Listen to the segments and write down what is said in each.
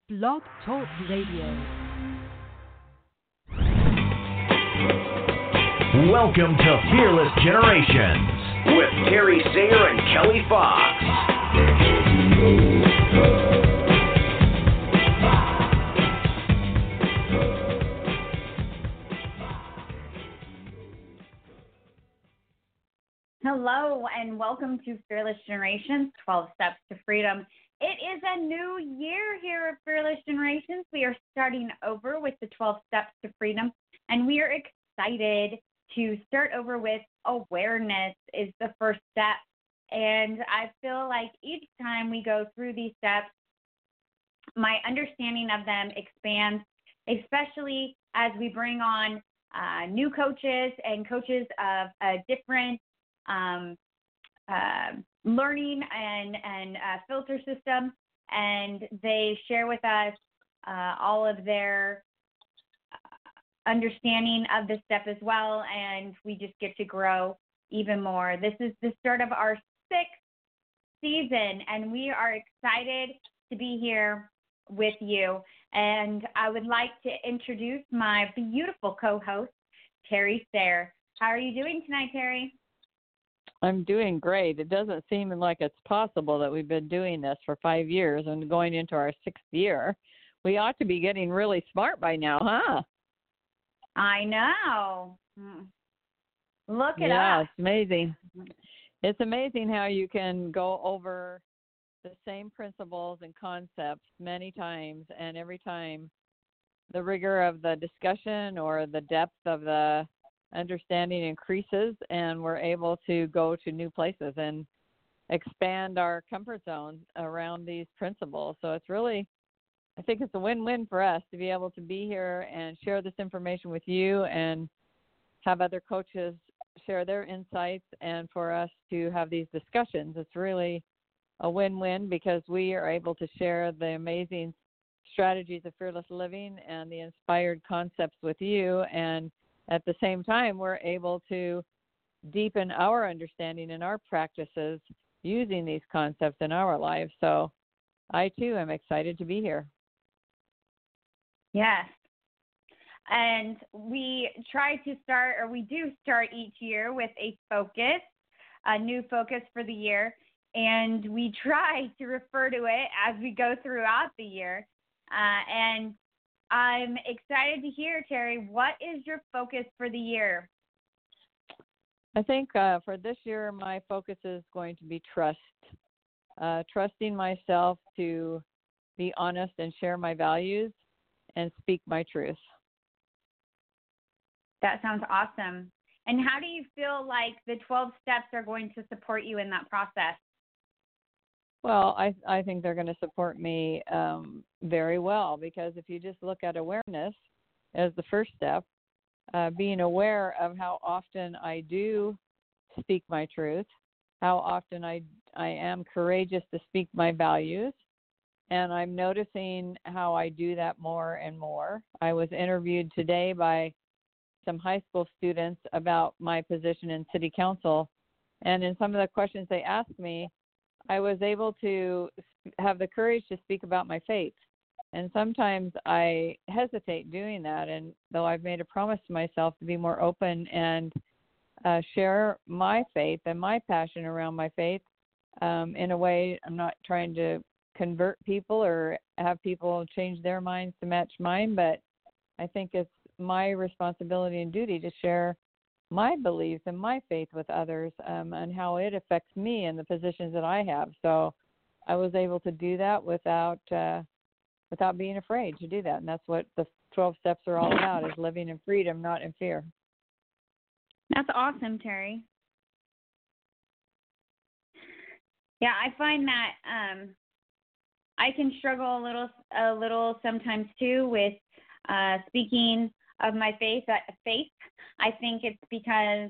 Blog Talk Radio. Welcome to Fearless Generations with Terry Sayer and Kelly Fox. Hello and welcome to Fearless Generations, 12 Steps to Freedom. It is a new year here at Fearless Generations. We are starting over with the 12 Steps to Freedom, and we are excited to start over with awareness is the first step. And I feel like each time we go through these steps, my understanding of them expands, especially as we bring on new coaches and coaches of a different learning and filter system, and they share with us all of their understanding of this step as well, and we just get to grow even more. This is the start of our 6th season, and we are excited to be here with you. And I would like to introduce my beautiful co-host, Terry Sayer. How are you doing tonight, Terry? I'm doing great. It doesn't seem like it's possible that we've been doing this for 5 years and going into our 6th year. We ought to be getting really smart by now, huh? I know. Look it Yeah, up. it's amazing. It's amazing how you can go over the same principles and concepts many times, and every time the rigor of the discussion or the depth of the understanding increases, and we're able to go to new places and expand our comfort zone around these principles. So it's really, I think it's a win-win for us to be able to be here and share this information with you and have other coaches share their insights, and for us to have these discussions. It's really a win-win because we are able to share the amazing strategies of fearless living and the inspired concepts with you, and at the same time, we're able to deepen our understanding and our practices using these concepts in our lives. So I, too, am excited to be here. Yes. And we do start each year with a focus, a new focus for the year, and we try to refer to it as we go throughout the year. And I'm excited to hear, Terry, what is your focus for the year? I think for this year, my focus is going to be trust. Trusting myself to be honest and share my values and speak my truth. That sounds awesome. And how do you feel like the 12 steps are going to support you in that process? Well, I think they're going to support me very well, because if you just look at awareness as the first step, being aware of how often I do speak my truth, how often I am courageous to speak my values, and I'm noticing how I do that more and more. I was interviewed today by some high school students about my position in city council, and in some of the questions they asked me, I was able to have the courage to speak about my faith. And sometimes I hesitate doing that. And though I've made a promise to myself to be more open and share my faith and my passion around my faith in a way, I'm not trying to convert people or have people change their minds to match mine, but I think it's my responsibility and duty to share my beliefs and my faith with others, and how it affects me and the positions that I have. So I was able to do that without being afraid to do that. And that's what the 12 steps are all about, is living in freedom, not in fear. That's awesome, Terry. Yeah, I find that I can struggle a little sometimes too with speaking of my faith. I think it's because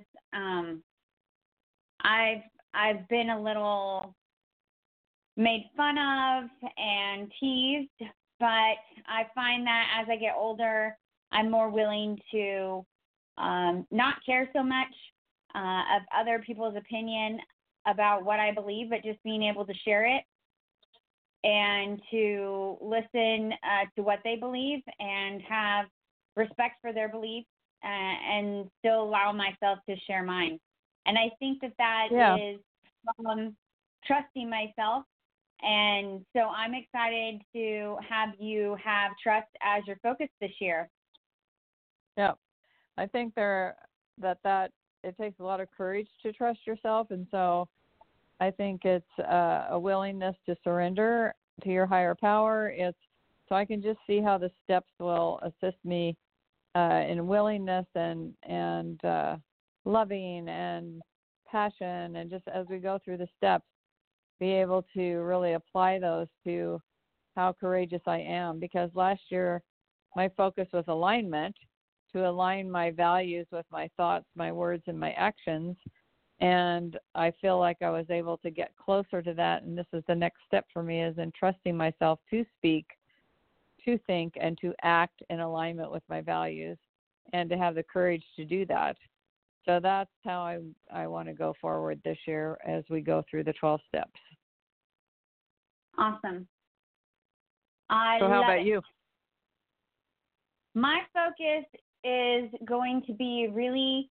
I've been a little made fun of and teased, but I find that as I get older, I'm more willing to not care so much of other people's opinion about what I believe, but just being able to share it. and to listen to what they believe and have respect for their beliefs, and still allow myself to share mine. And I think that is from trusting myself. And so I'm excited to have you have trust as your focus this year. Yeah, I think that it takes a lot of courage to trust yourself, and so I think it's a willingness to surrender to your higher power. So I can just see how the steps will assist me in willingness and loving and passion, and just as we go through the steps, be able to really apply those to how courageous I am. Because last year my focus was alignment, to align my values with my thoughts, my words, and my actions. And I feel like I was able to get closer to that. And this is the next step for me, is in trusting myself to speak, to think, and to act in alignment with my values, and to have the courage to do that. So that's how I want to go forward this year as we go through the 12 steps. Awesome. So how about you? My focus is going to be really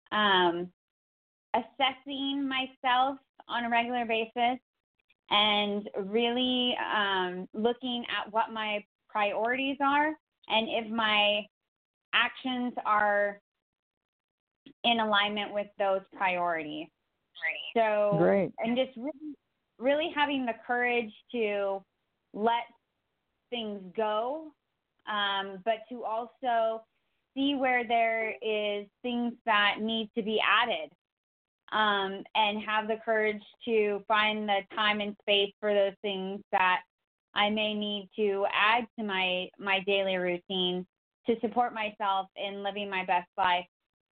assessing myself on a regular basis, and really looking at what my priorities are, and if my actions are in alignment with those priorities. So, great. And just really having the courage to let things go, but to also see where there is things that need to be added, and have the courage to find the time and space for those things that I may need to add to my daily routine to support myself in living my best life.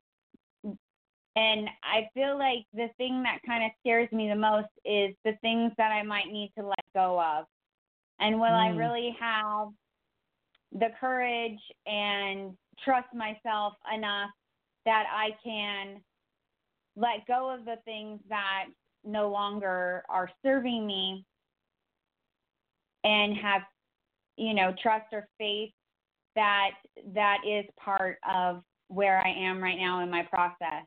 And I feel like the thing that kind of scares me the most is the things that I might need to let go of. And will I really have the courage and trust myself enough that I can let go of the things that no longer are serving me, and have, trust or faith that is part of where I am right now in my process.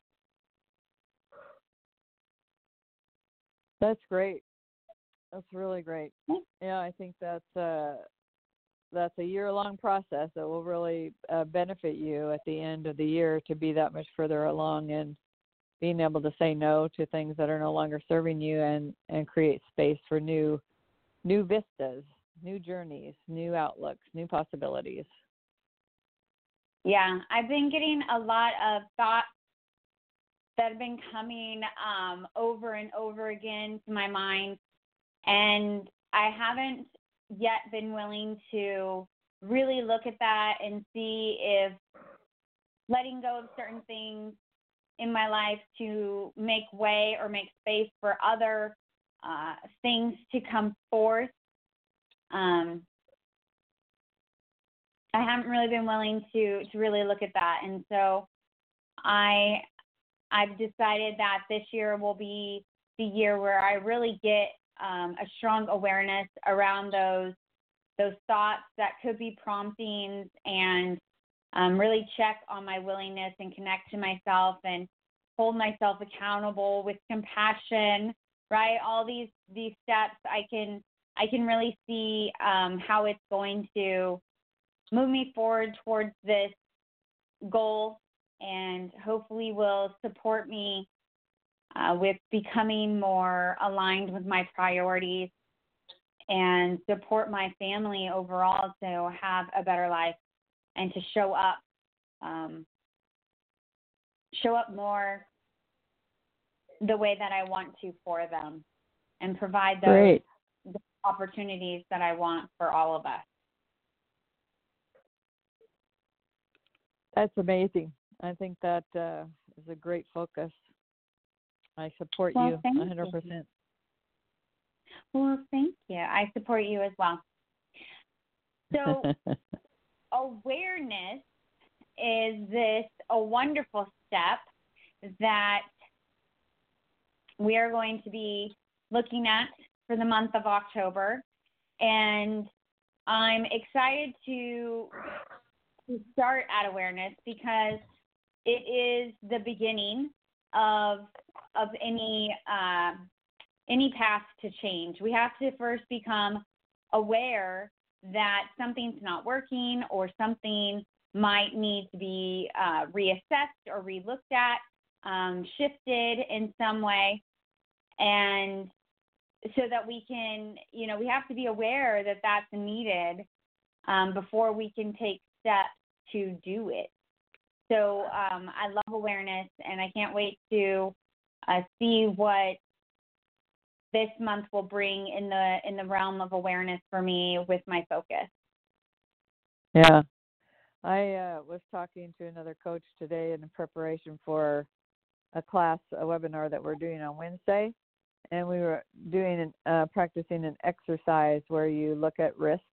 That's great. That's really great. Yeah, I think that's a year-long process that will really benefit you at the end of the year, to be that much further along and being able to say no to things that are no longer serving you, and create space for new vistas, new journeys, new outlooks, new possibilities. Yeah, I've been getting a lot of thoughts that have been coming over and over again to my mind, and I haven't yet been willing to really look at that and see if letting go of certain things in my life to make way or make space for other things to come forth. I haven't really been willing to really look at that, and so I've decided that this year will be the year where I really get a strong awareness around those thoughts that could be promptings, and really check on my willingness and connect to myself and hold myself accountable with compassion, right? All these steps, I can really see how it's going to move me forward towards this goal, and hopefully will support me with becoming more aligned with my priorities, and support my family overall to have a better life, and to show up more the way that I want to for them, and provide those opportunities that I want for all of us. That's amazing. I think that is a great focus. I support you 100%. Well, thank you. I support you as well. So awareness is a wonderful step that we are going to be looking at for the month of October. And I'm excited to start at awareness because it is the beginning of any path to change. We have to first become aware that something's not working or something might need to be reassessed or relooked at, shifted in some way. And so that we can, we have to be aware that that's needed before we can take steps to do it. So I love awareness, and I can't wait to see what this month will bring in the realm of awareness for me with my focus. Yeah. I was talking to another coach today in preparation for a webinar that we're doing on Wednesday, and we were practicing an exercise where you look at risks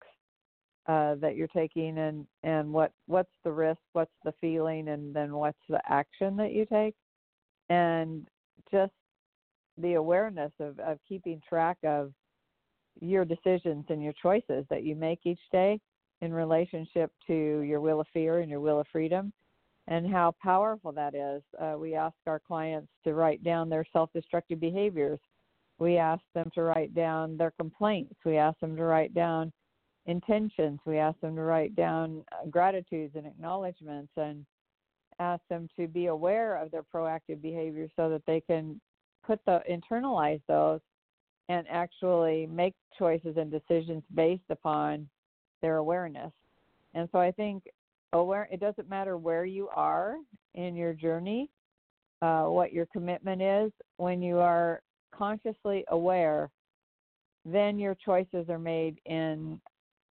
that you're taking and what's the risk, what's the feeling, and then what's the action that you take, and just the awareness of keeping track of your decisions and your choices that you make each day in relationship to your will of fear and your will of freedom, and how powerful that is. We ask our clients to write down their self-destructive behaviors. We ask them to write down their complaints. We ask them to write down intentions. We ask them to write down gratitudes and acknowledgments, and ask them to be aware of their proactive behaviors so that they can internalize those and actually make choices and decisions based upon their awareness. And so I think it doesn't matter where you are in your journey, what your commitment is. When you are consciously aware, then your choices are made in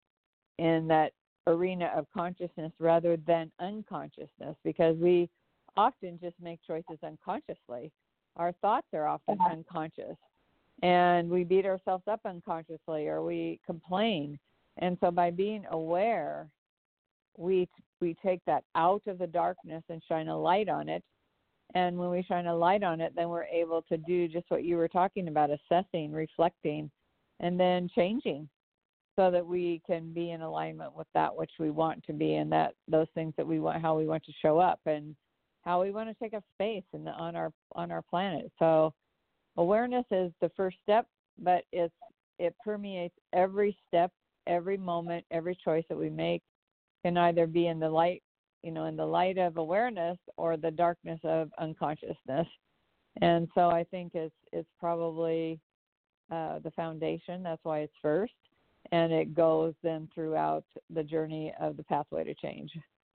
that arena of consciousness rather than unconsciousness, because we often just make choices unconsciously. Our thoughts are often unconscious, and we beat ourselves up unconsciously, or we complain. And so by being aware, we take that out of the darkness and shine a light on it. And when we shine a light on it, then we're able to do just what you were talking about, assessing, reflecting, and then changing, so that we can be in alignment with that which we want to be, and those things that we want, how we want to show up, and how we want to take up space on our planet. So awareness is the first step, but it permeates every step, every moment, every choice that we make can either be in the light, in the light of awareness or the darkness of unconsciousness. And so I think it's probably the foundation. That's why it's first, and it goes then throughout the journey of the pathway to change.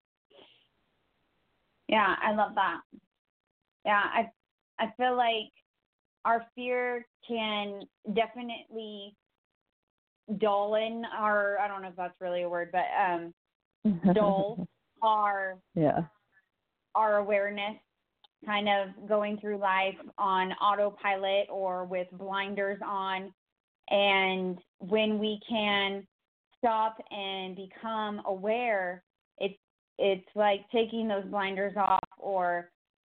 Yeah, I love that. Yeah, I feel like our fear can definitely dull in our, I don't know if that's really a word, but dull our awareness, kind of going through life on autopilot or with blinders on. And when we can stop and become aware, it's like taking those blinders off, or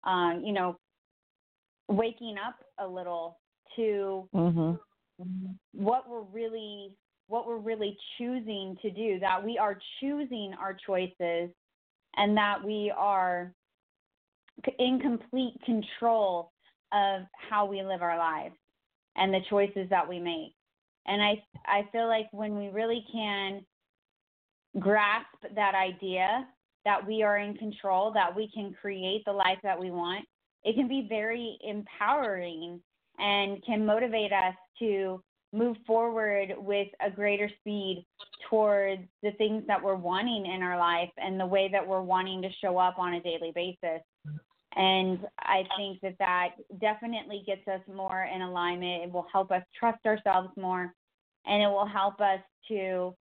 waking up a little to what we're really choosing to do, that we are choosing our choices, and that we are in complete control of how we live our lives and the choices that we make. And I feel like when we really can grasp that idea that we are in control, that we can create the life that we want, it can be very empowering and can motivate us to move forward with a greater speed towards the things that we're wanting in our life and the way that we're wanting to show up on a daily basis. And I think that definitely gets us more in alignment. It will help us trust ourselves more, and it will help us to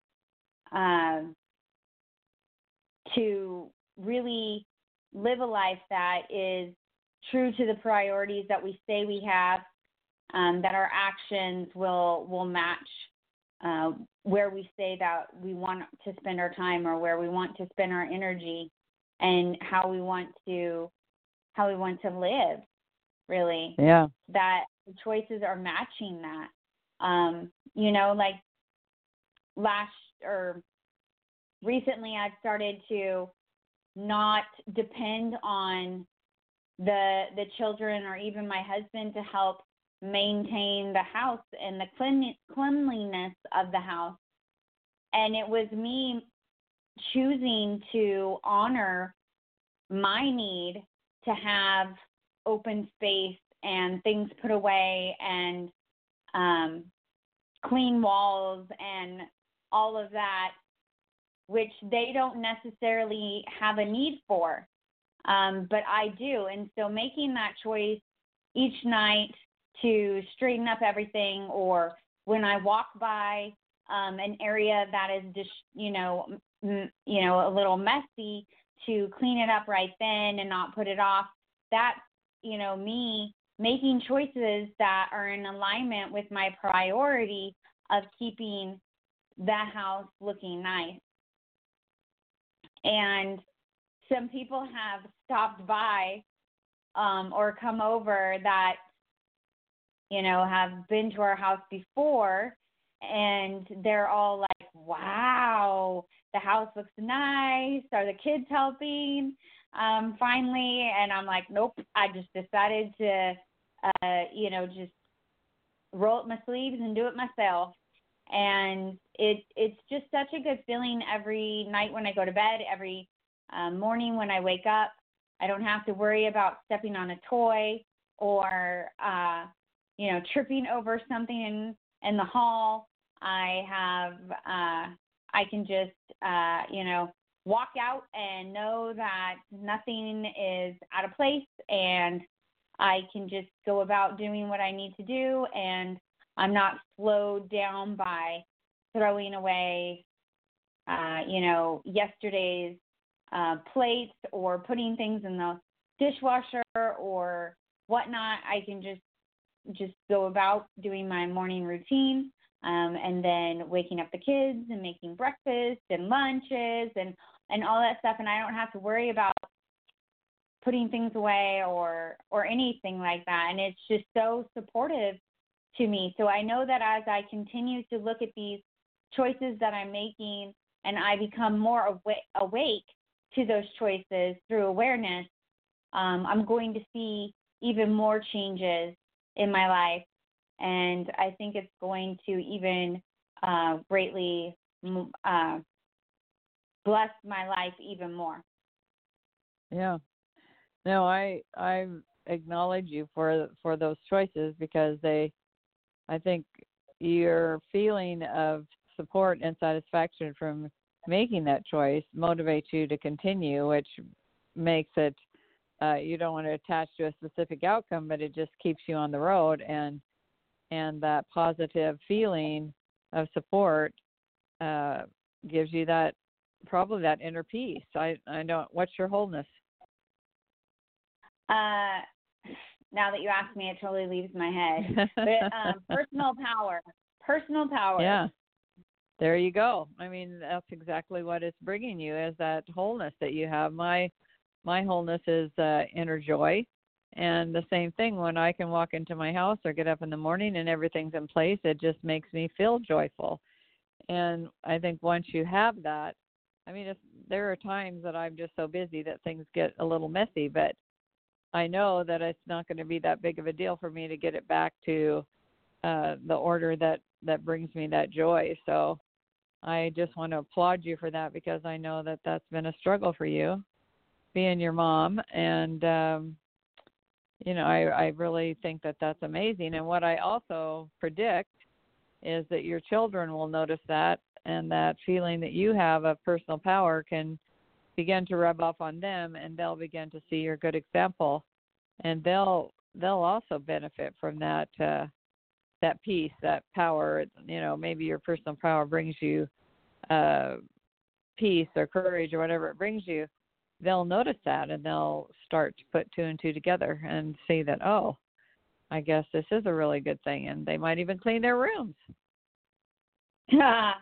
really live a life that is true to the priorities that we say we have, that our actions will match where we say that we want to spend our time, or where we want to spend our energy, and how we want to live, really. Yeah. That the choices are matching that. Like recently I've started to not depend on the children or even my husband to help maintain the house and the cleanliness of the house. And it was me choosing to honor my need to have open space and things put away and clean walls and all of that, which they don't necessarily have a need for, but I do. And so making that choice each night to straighten up everything, or when I walk by an area that is just, a little messy, to clean it up right then and not put it off. That's, me making choices that are in alignment with my priority of keeping the house looking nice. And some people have stopped by or come over that, have been to our house before, and they're all like, wow, the house looks nice. Are the kids helping finally? And I'm like, nope, I just decided to, just roll up my sleeves and do it myself. And it's just such a good feeling every night when I go to bed, every morning when I wake up. I don't have to worry about stepping on a toy or, tripping over something in the hall. I can just, walk out and know that nothing is out of place, and I can just go about doing what I need to do, and I'm not slowed down by throwing away, yesterday's plates or putting things in the dishwasher or whatnot. I can just go about doing my morning routine, and then waking up the kids and making breakfast and lunches and all that stuff. And I don't have to worry about putting things away or anything like that. And it's just so supportive to me. So I know that as I continue to look at these choices that I'm making and I become more awake to those choices through awareness, I'm going to see even more changes in my life. And I think it's going to even greatly bless my life even more. Yeah. No, I acknowledge you for those choices, because I think your feeling of support and satisfaction from making that choice motivates you to continue, which makes it you don't want to attach to a specific outcome, but it just keeps you on the road, and that positive feeling of support gives you that inner peace. I don't. What's your wholeness? Now that you ask me, it totally leaves my head. But personal power. Yeah. There you go. I mean, that's exactly what it's bringing you, is that wholeness that you have. My wholeness is inner joy. And the same thing, when I can walk into my house or get up in the morning and everything's in place, it just makes me feel joyful. And I think once you have that, there are times that I'm just so busy that things get a little messy, but I know that it's not going to be that big of a deal for me to get it back to the order that brings me that joy. So I just want to applaud you for that, because I know that that's been a struggle for you, being your mom. And, I really think that that's amazing. And what I also predict is that your children will notice that, and that feeling that you have of personal power can begin to rub off on them, and they'll begin to see your good example, and they'll also benefit from that peace, that power. Maybe your personal power brings you peace or courage or whatever it brings you. They'll notice that, and they'll start to put two and two together and see that, oh, I guess this is a really good thing, and they might even clean their rooms. Yeah,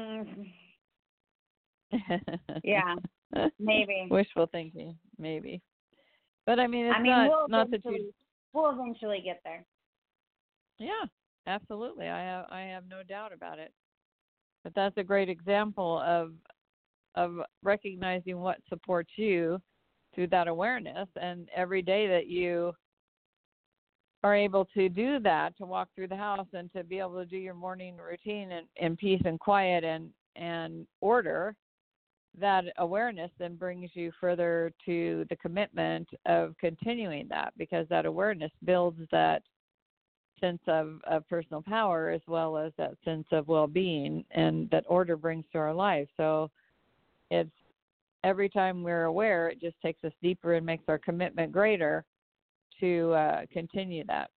maybe. Wishful thinking, maybe. But it's not that you. We'll eventually get there. Yeah, absolutely. I have no doubt about it. But that's a great example of recognizing what supports you through that awareness. And every day that you are able to do that, to walk through the house and to be able to do your morning routine in peace and quiet and order, that awareness then brings you further to the commitment of continuing that, because that awareness builds that sense of personal power as well as that sense of well-being, and that order brings to our life. So it's every time we're aware, it just takes us deeper and makes our commitment greater to continue that.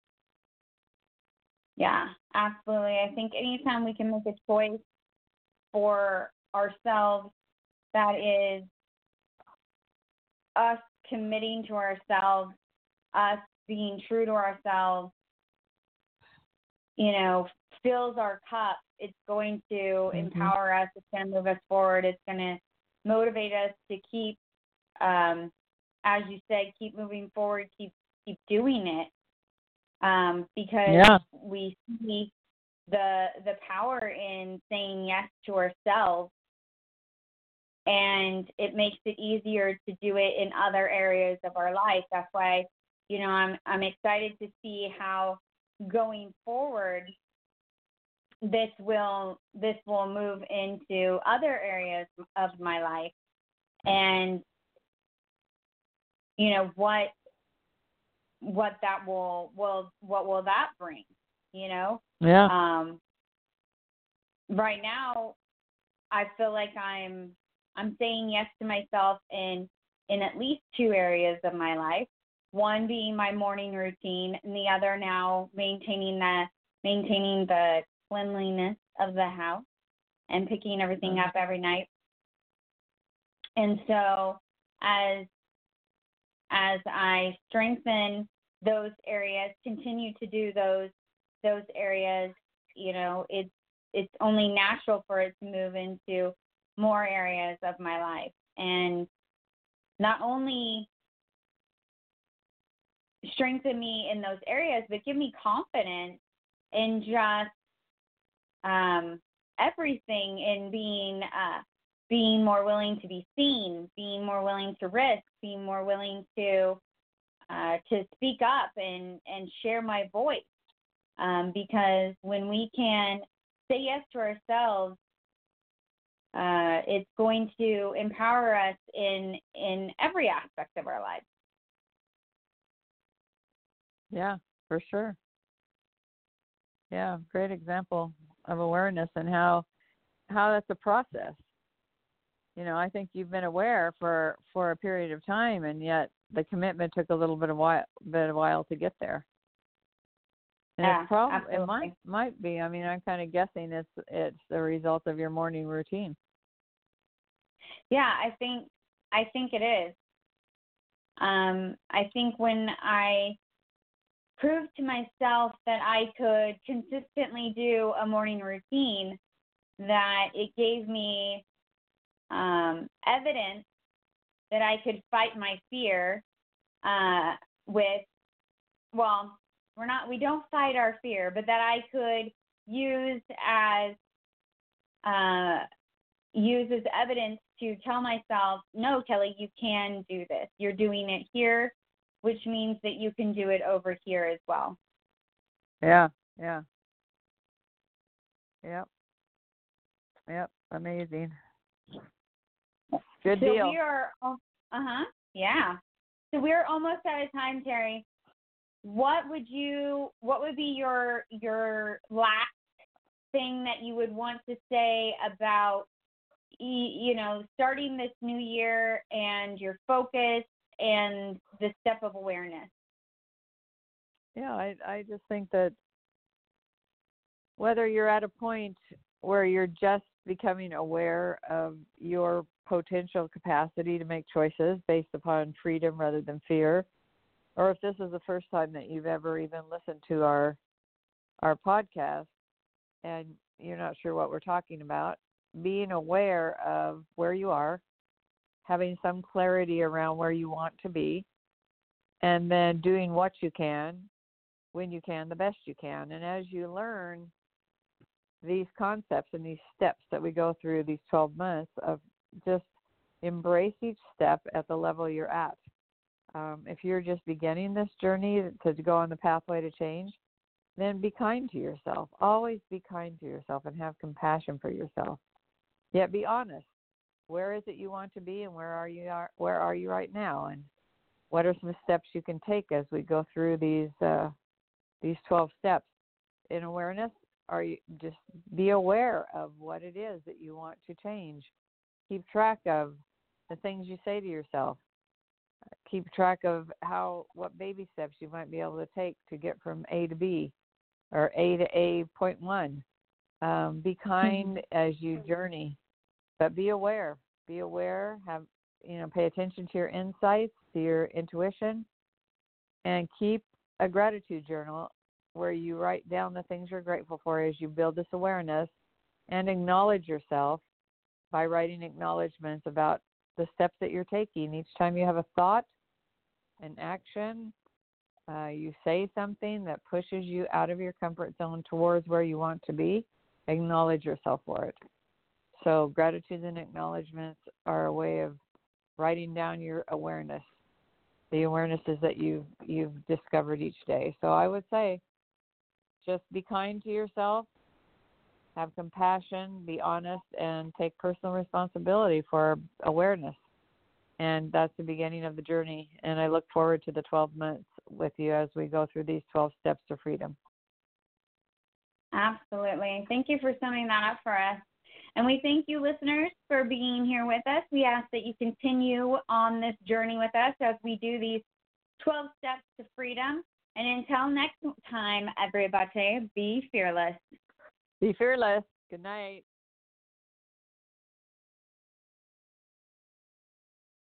Yeah, absolutely. I think anytime we can make a choice for ourselves that is us committing to ourselves, us being true to ourselves, fills our cup, it's going to empower us. It's going to move us forward. It's going to motivate us to keep, as you said, keep moving forward, keep doing it, because we see the power in saying yes to ourselves, and it makes it easier to do it in other areas of our life. That's why, I'm excited to see how going forward this will move into other areas of my life, and what will that bring, right now I feel like I'm saying yes to myself in at least two areas of my life, one being my morning routine, and the other now maintaining the cleanliness of the house and picking everything up every night. And so as I strengthen those areas, continue to do those areas, it's only natural for it to move into more areas of my life, and not only strengthen me in those areas, but give me confidence in just everything, in being more willing to be seen, being more willing to risk, being more willing to speak up and share my voice. Because when we can say yes to ourselves, it's going to empower us in every aspect of our lives. Yeah, for sure. Yeah, great example of awareness and how that's a process. I think you've been aware for a period of time, and yet the commitment took a little bit of while to get there. And yeah, it's probably absolutely. it might be. I mean, I'm kind of guessing it's the result of your morning routine. Yeah, I think it is. I think when I proved to myself that I could consistently do a morning routine, that it gave me evidence that I could fight my fear we don't fight our fear, but that I could use as evidence to tell myself, no, Kelly, you can do this. You're doing it here, which means that you can do it over here as well. Yeah. Yep. Amazing. Good deal. So we are, yeah. So we're almost out of time, Terry. What would be your last thing that you would want to say about, starting this new year and your focus and the step of awareness? Yeah, I just think that whether you're at a point where you're just becoming aware of your potential capacity to make choices based upon freedom rather than fear, or if this is the first time that you've ever even listened to our podcast and you're not sure what we're talking about, being aware of where you are, having some clarity around where you want to be, and then doing what you can, when you can, the best you can. And as you learn these concepts and these steps that we go through these 12 months of just embrace each step at the level you're at. If you're just beginning this journey to go on the pathway to change, then be kind to yourself. Always be kind to yourself and have compassion for yourself. Yet be honest. Where is it you want to be, and where are you right now? And what are some steps you can take as we go through these 12 steps? In awareness, just be aware of what it is that you want to change. Keep track of the things you say to yourself. Keep track of what baby steps you might be able to take to get from A to B or A to A.1. Be kind as you journey, but be aware. Be aware. Pay attention to your insights, to your intuition, and keep a gratitude journal where you write down the things you're grateful for as you build this awareness, and acknowledge yourself by writing acknowledgments about the steps that you're taking. Each time you have a thought, an action, you say something that pushes you out of your comfort zone towards where you want to be, acknowledge yourself for it. So gratitude and acknowledgments are a way of writing down your awareness, the awarenesses that you've discovered each day. So I would say just be kind to yourself, have compassion, be honest, and take personal responsibility for awareness. And that's the beginning of the journey. And I look forward to the 12 months with you as we go through these 12 steps to freedom. Absolutely. Thank you for summing that up for us. And we thank you, listeners, for being here with us. We ask that you continue on this journey with us as we do these 12 steps to freedom. And until next time, everybody, be fearless. Be fearless. Good night.